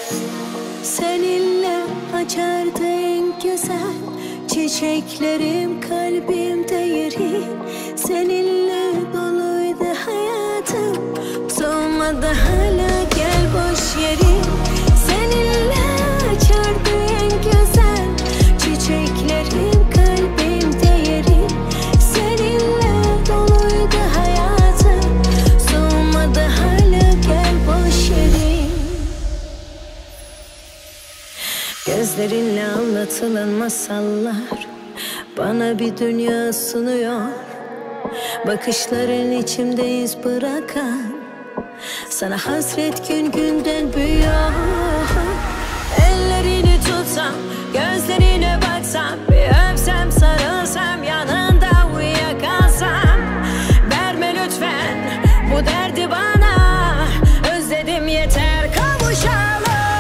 Seninle açardı en güzel çiçeklerim, kalbimde yeri. Seninle doluydu hayatım, solmadı hala gel boş yeri. Seninle açardı en güzel çiçeklerim, kalbimde yeri. Seninle doluydu hayatım, solmadı hala gel boş yeri. Gözlerinle anlatılan masallar bana bir dünya sunuyor. Bakışların içimde iz bırakan, sana hasret gün günden büyüyor. Ellerini tutsam, gözlerine baksam, bir öpsem, sarılsam, yanında uyuyakalsam. Verme lütfen bu derdi bana, özledim yeter kavuşalım.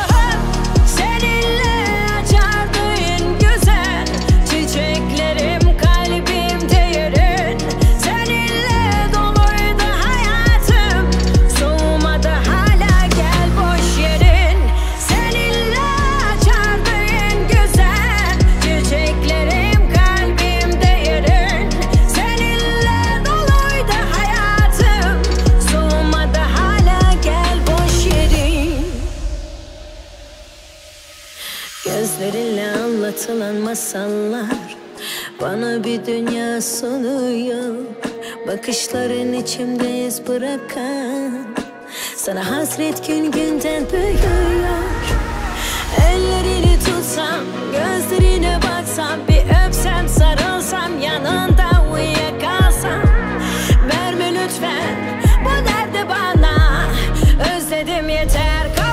Gözlerinle anlatılan masallar bana bir dünya sunuyor. Bakışların içimde iz bırakan, sana hasret gün günden büyüyor. Ellerini tutsam, gözlerine baksam, bir öpsem, sarılsam, yanında uyuyakalsam. Verme lütfen bu derdi bana, özledim yeter.